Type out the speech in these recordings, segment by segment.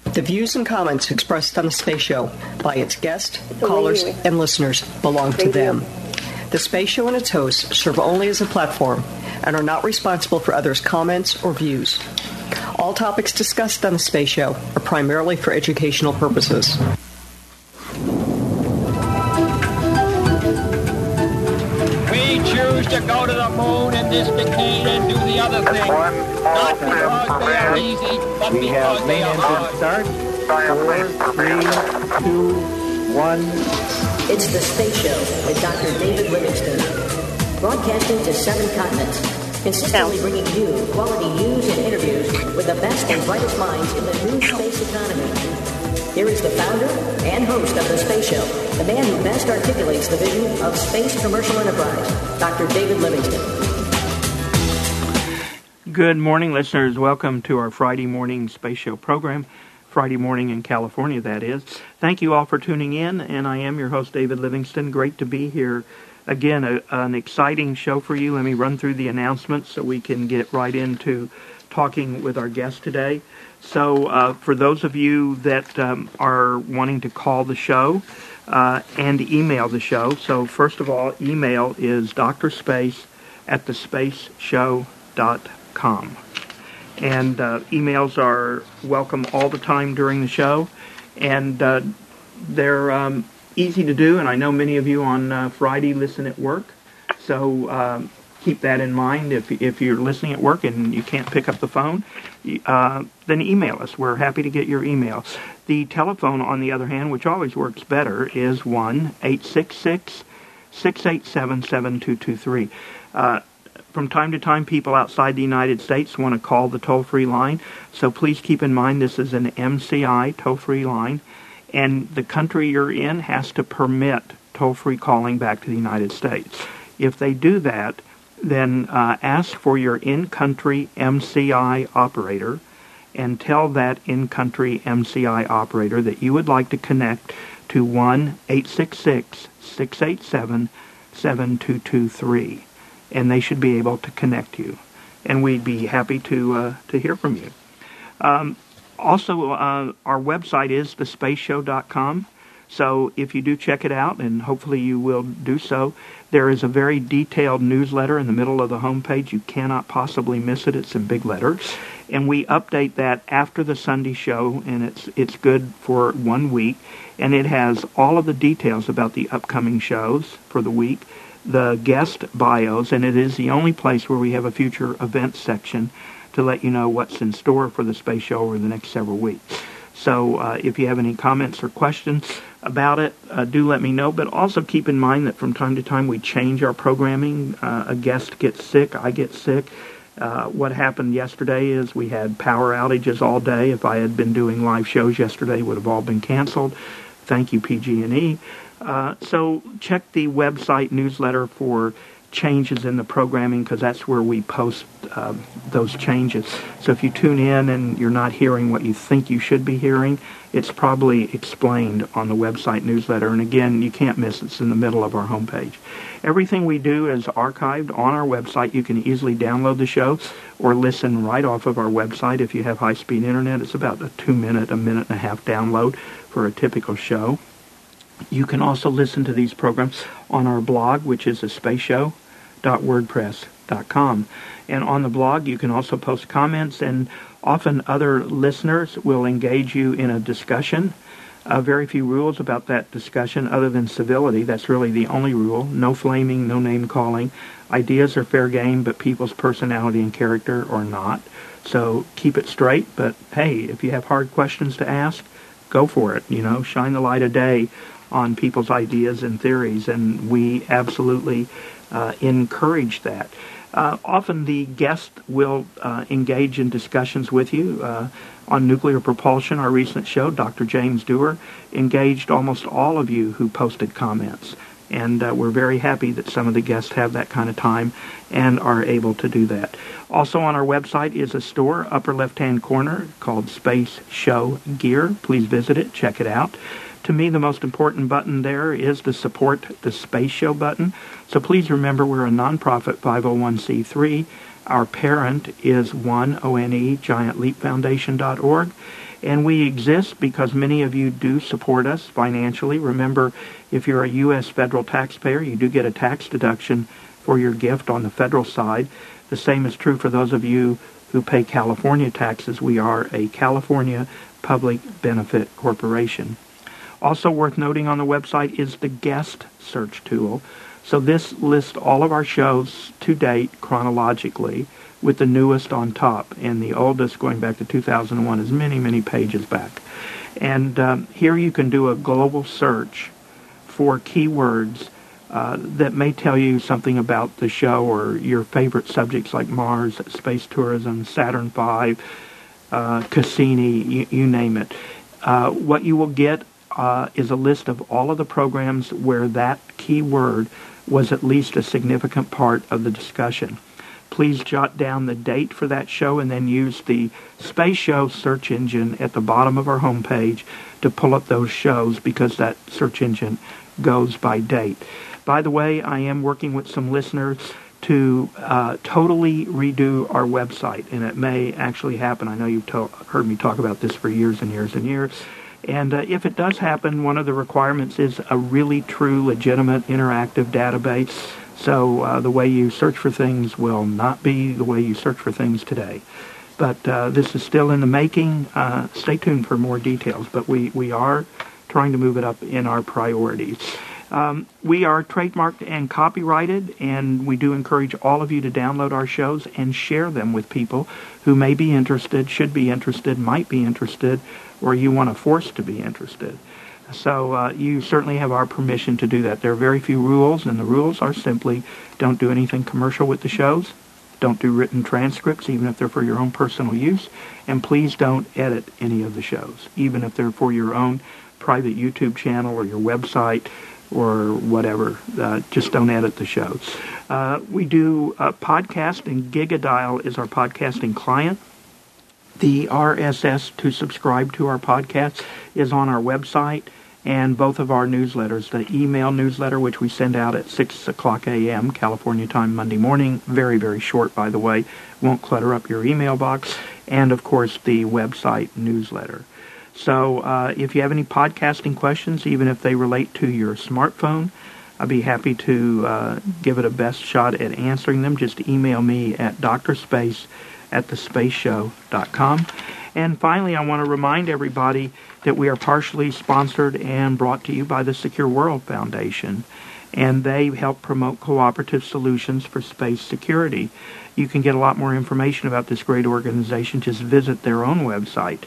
The views and comments expressed on the Space Show by its guests, callers, and listeners belong to them. The Space Show and its hosts serve only as a platform and are not responsible for others' comments or views. All topics discussed on the Space Show are primarily for educational purposes. We choose to go to the moon in this decade and do the other thing. Not because they are easy, but because they are hard. Start. 4, 3, 2, 1. It's the Space Show with Dr. David Livingston. Broadcasting to 7 continents. Consistently bringing you quality news and interviews with the best and brightest minds in the new space economy. Here is the founder and host of the Space Show, the man who best articulates the vision of space commercial enterprise, Dr. David Livingston. Good morning, listeners. Welcome to our Friday morning Space Show program. Friday morning in California, that is. Thank you all for tuning in, and I am your host, David Livingston. Great to be here. Again, an exciting show for you. Let me run through the announcements so we can get right into talking with our guest today. So for those of you that are wanting to call the show and email the show, so first of all, email is drSpace@thespaceshow.com. And emails are welcome all the time during the show, and they're easy to do, and I know many of you on Friday listen at work, so keep that in mind. If you're listening at work and you can't pick up the phone, then email us. We're happy to get your email. The telephone, on the other hand, which always works better, is 1-866-687-7223. From time to time, people outside the United States want to call the toll-free line, so please keep in mind this is an MCI toll-free line, and the country you're in has to permit toll-free calling back to the United States. If they do that, then ask for your in-country MCI operator and tell that in-country MCI operator that you would like to connect to 1-866-687-7223. And they should be able to connect you. And we'd be happy to hear from you. Also, our website is thespaceshow.com. So if you do check it out, and hopefully you will do so, there is a very detailed newsletter in the middle of the homepage. You cannot possibly miss it. It's in big letters. And we update that after the Sunday show, and it's good for 1 week. And it has all of the details about the upcoming shows for the week, the guest bios, and it is the only place where we have a future events section to let you know what's in store for the Space Show over the next several weeks. So if you have any comments or questions about it, do let me know. But also keep in mind that from time to time we change our programming. A guest gets sick, I get sick. What happened yesterday is we had power outages all day. If I had been doing live shows yesterday, it would have all been canceled. Thank you, PG&E. So check the website newsletter for changes in the programming, because that's where we post those changes. So if you tune in and you're not hearing what you think you should be hearing, it's probably explained on the website newsletter. And again, you can't miss it. It's in the middle of our homepage. Everything we do is archived on our website. You can easily download the show or listen right off of our website if you have high-speed internet. It's about a 2-minute, a minute and a half download for a typical show. You can also listen to these programs on our blog, which is thespaceshow.wordpress.com. And on the blog, you can also post comments, and often other listeners will engage you in a discussion. Very few rules about that discussion other than civility. That's really the only rule. No flaming, no name-calling. Ideas are fair game, but people's personality and character are not. So keep it straight, but hey, if you have hard questions to ask, go for it. Shine the light of day on people's ideas and theories, and we absolutely encourage that. Often the guest will engage in discussions with you. On nuclear propulsion, our recent show, Dr. James Dewar engaged almost all of you who posted comments. And we're very happy that some of the guests have that kind of time and are able to do that. Also on our website is a store, upper left-hand corner, called Space Show Gear. Please visit it, check it out. To me, the most important button there is the Support the Space Show button. So please remember we're a nonprofit 501c3. Our parent is ONE, ONE, GiantLeapFoundation.org. And we exist because many of you do support us financially. Remember, if you're a U.S. federal taxpayer, you do get a tax deduction for your gift on the federal side. The same is true for those of you who pay California taxes. We are a California Public Benefit Corporation. Also worth noting on the website is the guest search tool. So this lists all of our shows to date chronologically, with the newest on top, and the oldest going back to 2001 is many, many pages back. And here you can do a global search for keywords that may tell you something about the show or your favorite subjects like Mars, space tourism, Saturn V, Cassini, you name it. What you will get is a list of all of the programs where that keyword was at least a significant part of the discussion. Please jot down the date for that show and then use the Space Show search engine at the bottom of our homepage to pull up those shows, because that search engine goes by date. By the way, I am working with some listeners to totally redo our website, and it may actually happen. I know you've heard me talk about this for years and years and years. And if it does happen, one of the requirements is a really true, legitimate, interactive database. So the way you search for things will not be the way you search for things today. But this is still in the making. Stay tuned for more details. But we are trying to move it up in our priorities. We are trademarked and copyrighted, and we do encourage all of you to download our shows and share them with people who may be interested, should be interested, might be interested, or you want to force to be interested. So you certainly have our permission to do that. There are very few rules, and the rules are simply don't do anything commercial with the shows, don't do written transcripts, even if they're for your own personal use, and please don't edit any of the shows, even if they're for your own private YouTube channel or your website or whatever. Just don't edit the shows. We do podcast, and Gigadial is our podcasting client. The RSS to subscribe to our podcast is on our website, and both of our newsletters, the email newsletter, which we send out at 6 o'clock a.m. California time Monday morning, very, very short, by the way, won't clutter up your email box, and, of course, the website newsletter. So if you have any podcasting questions, even if they relate to your smartphone, I'd be happy to give it a best shot at answering them. Just email me at drspace@thespaceshow.com. And finally, I want to remind everybody that we are partially sponsored and brought to you by the Secure World Foundation, and they help promote cooperative solutions for space security. You can get a lot more information about this great organization. Just visit their own website,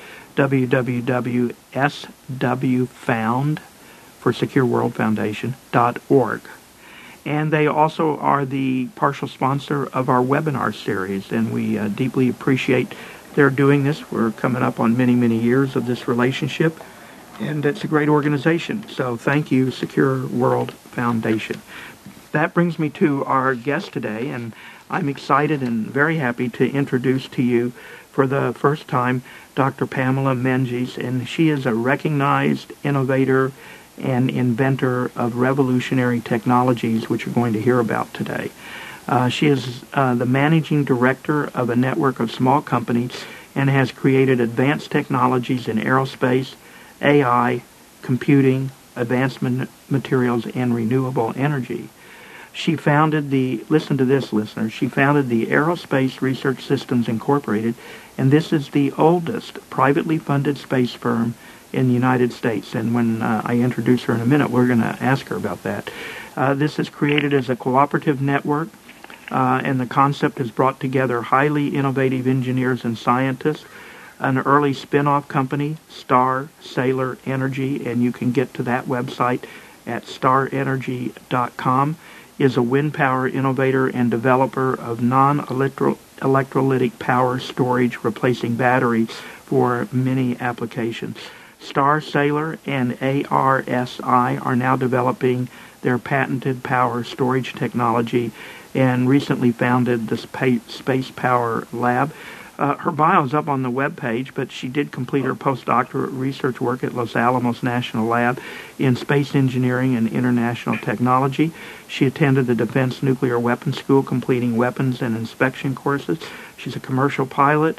www.swfound for secureworldfoundation.org. And they also are the partial sponsor of our webinar series, and we deeply appreciate their doing this. We're coming up on many, many years of this relationship, and it's a great organization. So thank you, Secure World Foundation. That brings me to our guest today, and I'm excited and very happy to introduce to you for the first time Dr. Pamela Menges, and she is a recognized innovator and inventor of revolutionary technologies, which you're going to hear about today. She is the managing director of a network of small companies and has created advanced technologies in aerospace, AI, computing, advanced materials, and renewable energy. She founded listen to this, listeners, she founded the Aerospace Research Systems Incorporated, and this is the oldest privately funded space firm in the United States. And when I introduce her in a minute, we're going to ask her about that. This is created as a cooperative network, and the concept has brought together highly innovative engineers and scientists. An early spin-off company, Star Sailor Energy, and you can get to that website at starenergy.com, is a wind power innovator and developer of non-electrolytic power storage, replacing batteries for many applications. Star Sailor and ARSI are now developing their patented power storage technology and recently founded the Space Power Lab. Her bio is up on the web page, but she did complete her postdoctorate research work at Los Alamos National Lab in space engineering and international technology. She attended the Defense Nuclear Weapons School, completing weapons and inspection courses. She's a commercial pilot,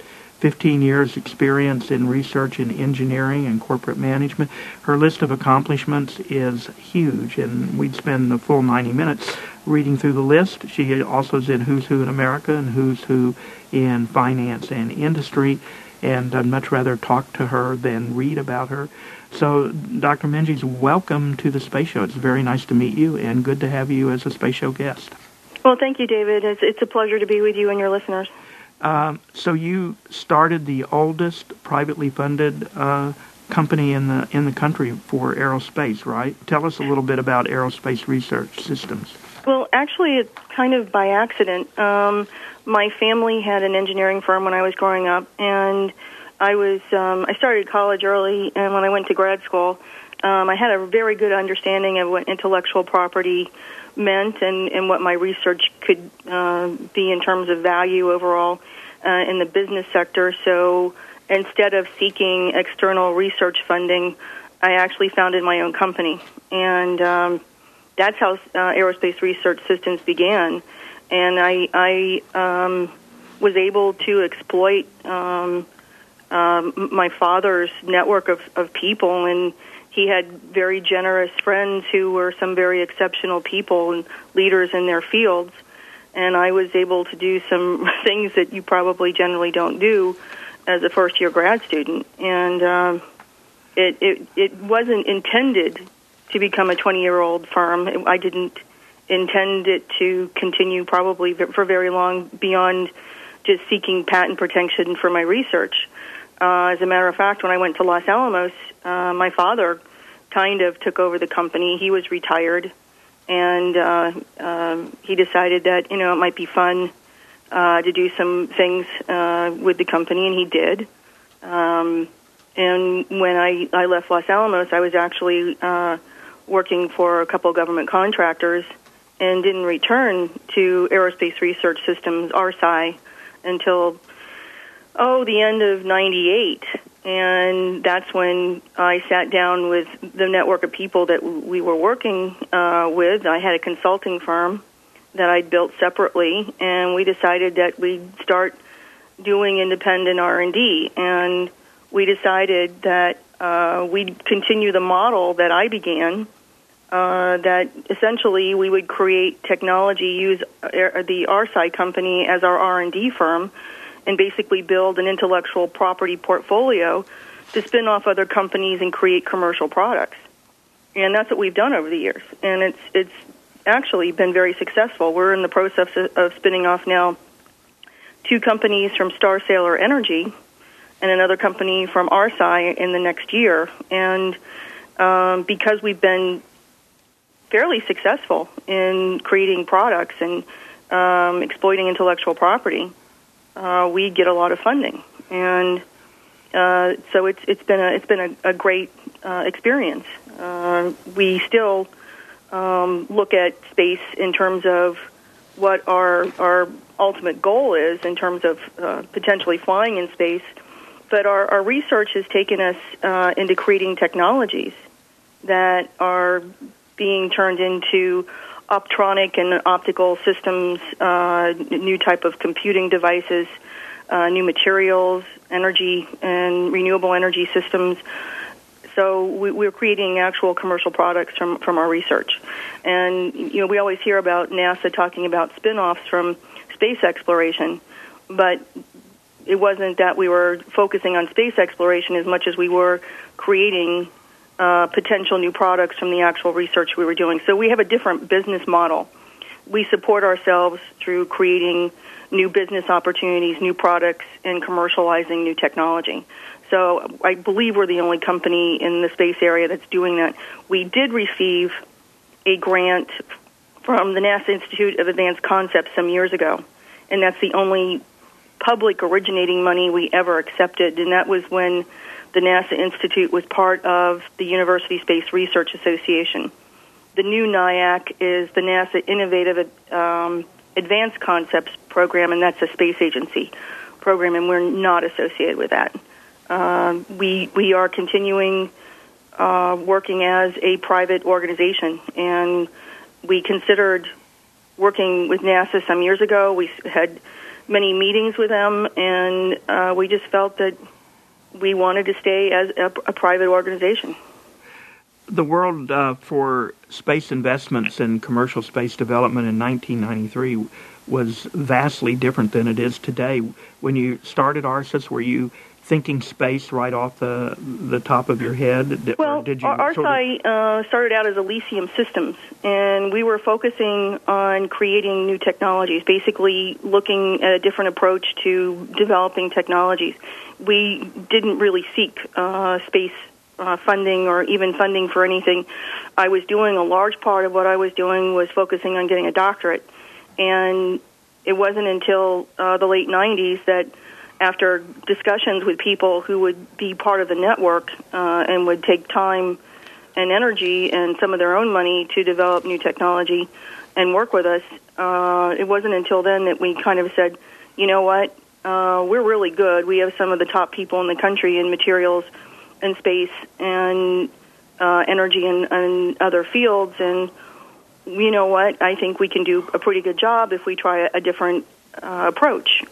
15 years experience in research in engineering and corporate management. Her list of accomplishments is huge, and we'd spend the full 90 minutes reading through the list. She also is in Who's Who in America and Who's Who in Finance and Industry, and I'd much rather talk to her than read about her. So, Dr. Menges, welcome to the Space Show. It's very nice to meet you, and good to have you as a Space Show guest. Well, thank you, David. It's a pleasure to be with you and your listeners. So you started the oldest privately funded company in the country for aerospace, right? Tell us a little bit about Aerospace Research Systems. Well, actually, it's kind of by accident. My family had an engineering firm when I was growing up, and I started college early, and when I went to grad school, I had a very good understanding of what intellectual property meant and what my research could be in terms of value overall in the business sector. So instead of seeking external research funding, I actually founded my own company. And that's how Aerospace Research Systems began. And I was able to exploit my father's network of people, and he had very generous friends who were some very exceptional people and leaders in their fields, and I was able to do some things that you probably generally don't do as a first-year grad student. And it wasn't intended to become a 20-year-old firm. I didn't intend it to continue probably for very long beyond just seeking patent protection for my research. As a matter of fact, when I went to Los Alamos, my father kind of took over the company. He was retired, and he decided that, it might be fun to do some things with the company, and he did. And when I left Los Alamos, I was actually working for a couple of government contractors and didn't return to Aerospace Research Systems, RSI, until the end of '98, and that's when I sat down with the network of people that we were working with. I had a consulting firm that I'd built separately, and we decided that we'd start doing independent R&D, and we decided that we'd continue the model that I began, that essentially we would create technology, use the RSI company as our R&D firm, and basically build an intellectual property portfolio to spin off other companies and create commercial products. And that's what we've done over the years. And it's actually been very successful. We're in the process of spinning off now 2 companies from Star Sailor Energy and another company from RSI in the next year. And because we've been fairly successful in creating products and exploiting intellectual property, we get a lot of funding, and so it's been a great experience. We still look at space in terms of what our ultimate goal is in terms of potentially flying in space, but our research has taken us into creating technologies that are being turned into optronic and optical systems, new type of computing devices, new materials, energy, and renewable energy systems. So we're creating actual commercial products from our research. And, we always hear about NASA talking about spin-offs from space exploration, but it wasn't that we were focusing on space exploration as much as we were creating potential new products from the actual research we were doing. So we have a different business model. We support ourselves through creating new business opportunities, new products, and commercializing new technology. So I believe we're the only company in the space area that's doing that. We did receive a grant from the NASA Institute of Advanced Concepts some years ago, and that's the only public originating money we ever accepted, and that was when the NASA Institute was part of the University Space Research Association. The new NIAC is the NASA Innovative Advanced Concepts Program, and that's a space agency program, and we're not associated with that. We are continuing working as a private organization, and we considered working with NASA some years ago. We had many meetings with them, and we just felt that we wanted to stay as a private organization. The world for space investments and commercial space development in 1993 was vastly different than it is today. When you started ARSIS, were you thinking space right off the top of your head? Well, ARSI started out as Elysium Systems, and we were focusing on creating new technologies, basically looking at a different approach to developing technologies. We didn't really seek space funding or even funding for anything. I was doing a large part of what I was doing was focusing on getting a doctorate, and it wasn't until the late 90s that after discussions with people who would be part of the network and would take time and energy and some of their own money to develop new technology and work with us, it wasn't until then that we kind of said, you know what, we're really good. We have some of the top people in the country in materials and space and energy and other fields, and you know what, I think we can do a pretty good job if we try a different approach.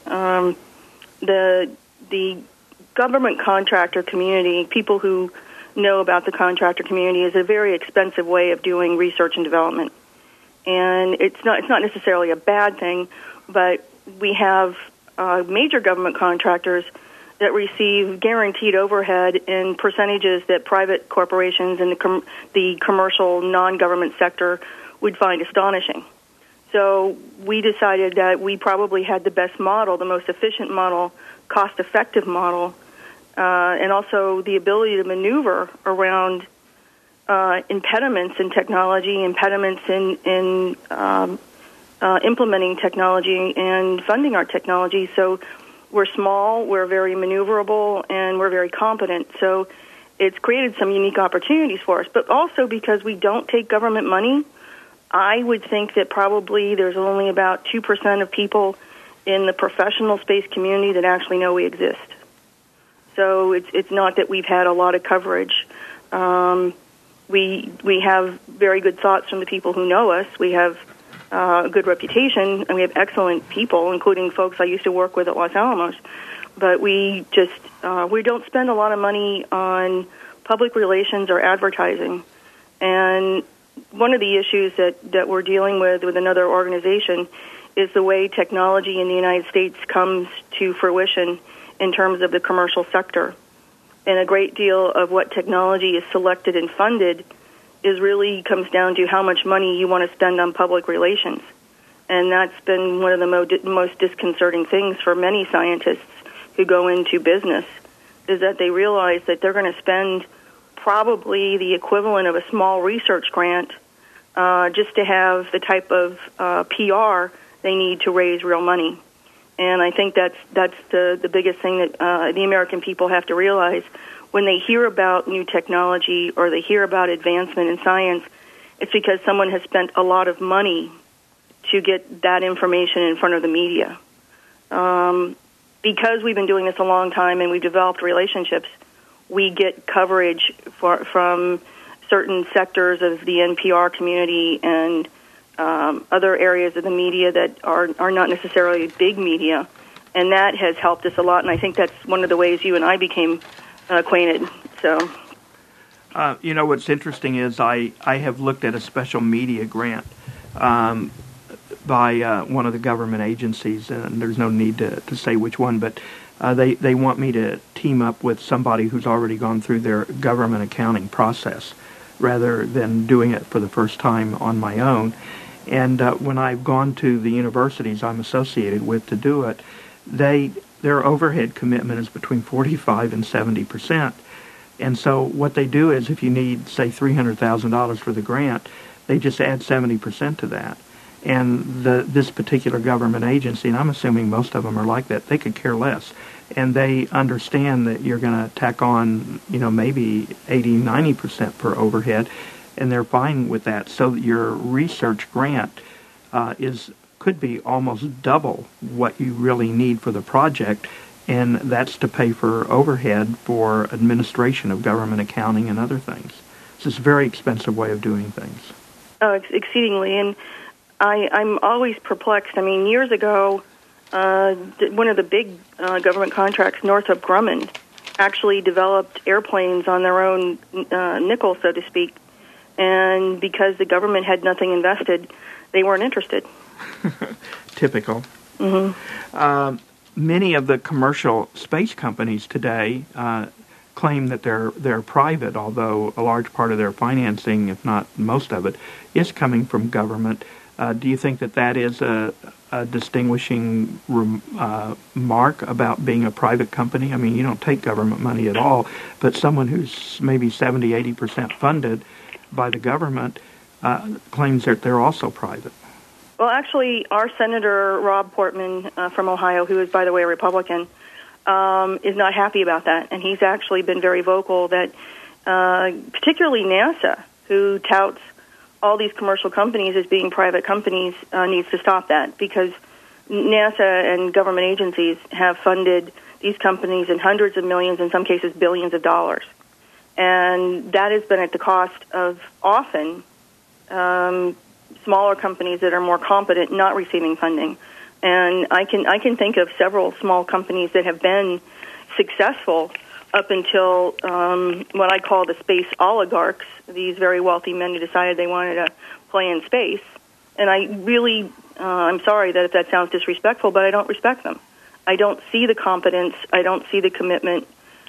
The government contractor community, people who know about the contractor community, is a very expensive way of doing research and development. And it's not necessarily a bad thing, but we have major government contractors that receive guaranteed overhead in percentages that private corporations and the commercial non-government sector would find astonishing. So we decided that we probably had the best model, the most efficient model, cost-effective model, and also the ability to maneuver around impediments in technology, impediments in implementing technology and funding our technology. So we're small, we're very maneuverable, and we're very competent. So it's created some unique opportunities for us. But also because we don't take government money, I would think that probably there's only about 2% of people in the professional space community that actually know we exist. So it's not that we've had a lot of coverage. We have very good thoughts from the people who know us. We have a good reputation, and we have excellent people, including folks I used to work with at Los Alamos. But we just we don't spend a lot of money on public relations or advertising. And one of the issues that we're dealing with another organization is the way technology in the United States comes to fruition in terms of the commercial sector. And a great deal of what technology is selected and funded really comes down to how much money you want to spend on public relations. And that's been one of the most disconcerting things for many scientists who go into business, is that they realize that they're going to spend probably the equivalent of a small research grant just to have the type of PR they need to raise real money. And I think that's the biggest thing that the American people have to realize. When they hear about new technology or they hear about advancement in science, it's because someone has spent a lot of money to get that information in front of the media. Because we've been doing this a long time and we've developed relationships, we get coverage from certain sectors of the NPR community and other areas of the media that are not necessarily big media, and that has helped us a lot, and I think that's one of the ways you and I became acquainted. So, you know, what's interesting is I have looked at a special media grant by one of the government agencies, and there's no need to say which one, but they want me to team up with somebody who's already gone through their government accounting process rather than doing it for the first time on my own. And when I've gone to the universities I'm associated with to do it, their overhead commitment is between 45 and 70%. And so what they do is if you need, say, $300,000 for the grant, they just add 70% to that. And this particular government agency, and I'm assuming most of them are like that, they could care less. And they understand that you're going to tack on, maybe 80, 90% per overhead, and they're fine with that. So your research grant could be almost double what you really need for the project, and that's to pay for overhead for administration of government accounting and other things. So it's a very expensive way of doing things. Oh, exceedingly. And I'm always perplexed. I mean, years ago, one of the big government contracts, Northrop Grumman, actually developed airplanes on their own nickel, so to speak. And because the government had nothing invested, they weren't interested. Typical. Mm-hmm. Many of the commercial space companies today claim that they're private, although a large part of their financing, if not most of it, is coming from government. Do you think that is a distinguishing mark about being a private company? I mean, you don't take government money at all, but someone who's maybe 70-80% funded by the government claims that they're also private. Well, actually, our Senator Rob Portman from Ohio, who is, by the way, a Republican, is not happy about that. And he's actually been very vocal that particularly NASA, who touts all these commercial companies as being private companies, needs to stop that, because NASA and government agencies have funded these companies in hundreds of millions, in some cases billions of dollars. And that has been at the cost of often smaller companies that are more competent not receiving funding. And I can think of several small companies that have been successful up until what I call the space oligarchs, these very wealthy men who decided they wanted to play in space. And I really, I'm sorry that if that sounds disrespectful, but I don't respect them. I don't see the competence. I don't see the commitment.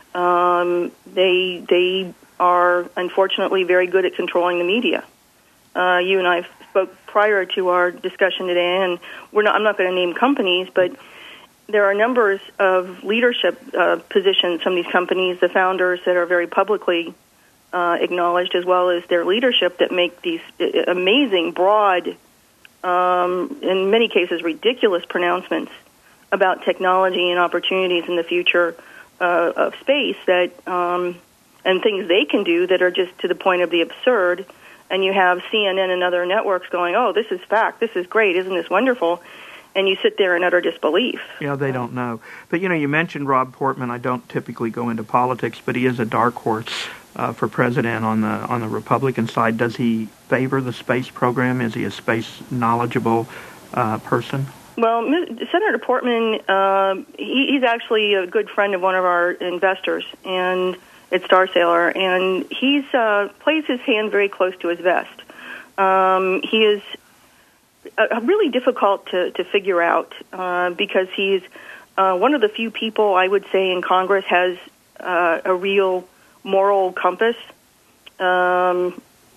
They are, unfortunately, very good at controlling the media. You and I spoke prior to our discussion today, and I'm not going to name companies, but there are numbers of leadership positions from these companies, the founders that are very publicly acknowledged, as well as their leadership, that make these amazing, broad, in many cases ridiculous pronouncements about technology and opportunities in the future of space, that and things they can do that are just to the point of the absurd. And you have CNN and other networks going, oh, this is fact, this is great, isn't this wonderful? And you sit there in utter disbelief. Yeah, they don't know. But, you mentioned Rob Portman. I don't typically go into politics, but he is a dark horse for president on the Republican side. Does he favor the space program? Is he a space knowledgeable person? Well, Senator Portman, he's actually a good friend of one of our investors, and it's Star Sailor, and he's plays his hand very close to his vest. He is really difficult to figure out because he's one of the few people, I would say, in Congress has a real moral compass. And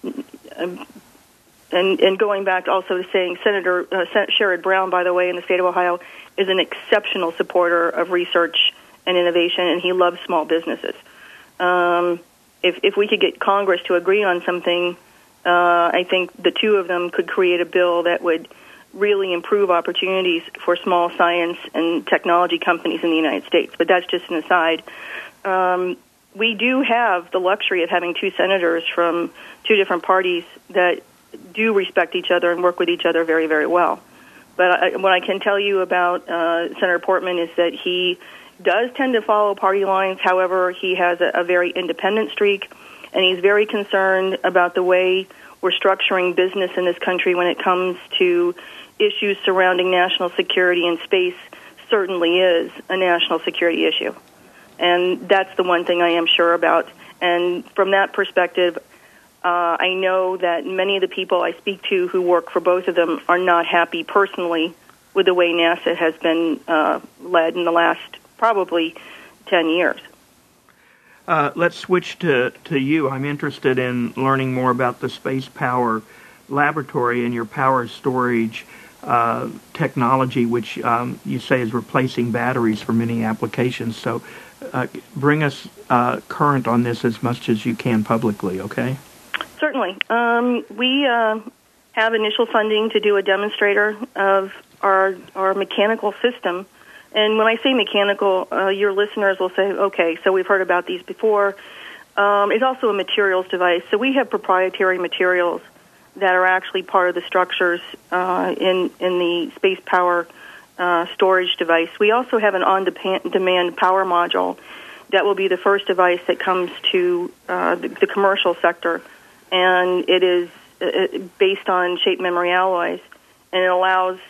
going back also to saying Senator Sherrod Brown, by the way, in the state of Ohio, is an exceptional supporter of research and innovation, and he loves small businesses. If we could get Congress to agree on something, I think the two of them could create a bill that would really improve opportunities for small science and technology companies in the United States. But that's just an aside. We do have the luxury of having two senators from two different parties that do respect each other and work with each other very, very well. But what I can tell you about Senator Portman is that he does tend to follow party lines. However, he has a very independent streak, and he's very concerned about the way we're structuring business in this country when it comes to issues surrounding national security, and space certainly is a national security issue. And that's the one thing I am sure about. And from that perspective, I know that many of the people I speak to who work for both of them are not happy personally with the way NASA has been led in the last probably 10 years. Let's switch to you. I'm interested in learning more about the Space Power Laboratory and your power storage technology, which you say is replacing batteries for many applications. So bring us current on this as much as you can publicly, okay? Certainly. We have initial funding to do a demonstrator of our mechanical system. And when I say mechanical, your listeners will say, okay, so we've heard about these before. It's also a materials device. So we have proprietary materials that are actually part of the structures in the space power storage device. We also have an on-demand power module that will be the first device that comes to the commercial sector. And it is based on shape memory alloys, and it allows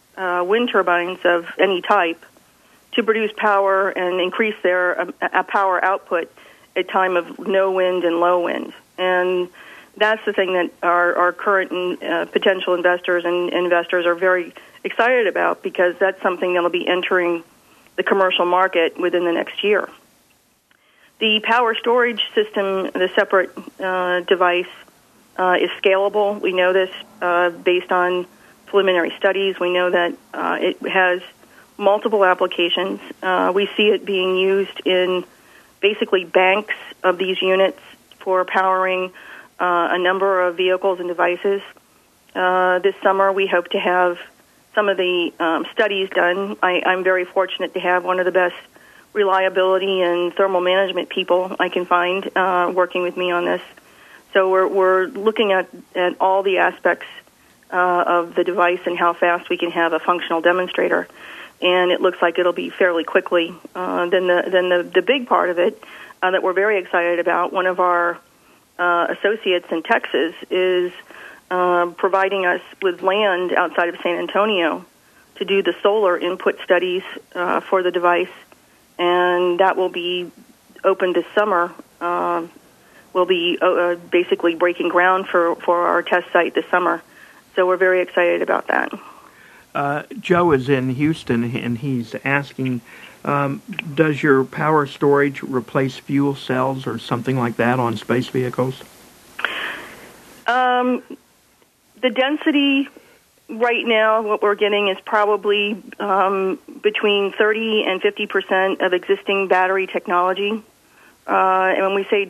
wind turbines of any type to produce power and increase their power output at time of no wind and low wind. And that's the thing that our current and potential investors and investors are very excited about, because that's something that will be entering the commercial market within the next year. The power storage system, the separate device, is scalable. We know this based on preliminary studies. We know that it has multiple applications. We see it being used in basically banks of these units for powering a number of vehicles and devices. This summer, we hope to have some of the studies done. I'm very fortunate to have one of the best reliability and thermal management people I can find working with me on this. So we're looking at all the aspects of the device and how fast we can have a functional demonstrator. And it looks like it'll be fairly quickly. Then the big part of it that we're very excited about, one of our associates in Texas is providing us with land outside of San Antonio to do the solar input studies for the device, and that will be open this summer. We'll be basically breaking ground for our test site this summer, so we're very excited about that. Joe is in Houston, and he's asking, does your power storage replace fuel cells or something like that on space vehicles? The density right now, what we're getting is probably between 30 and 50% of existing battery technology. And when we say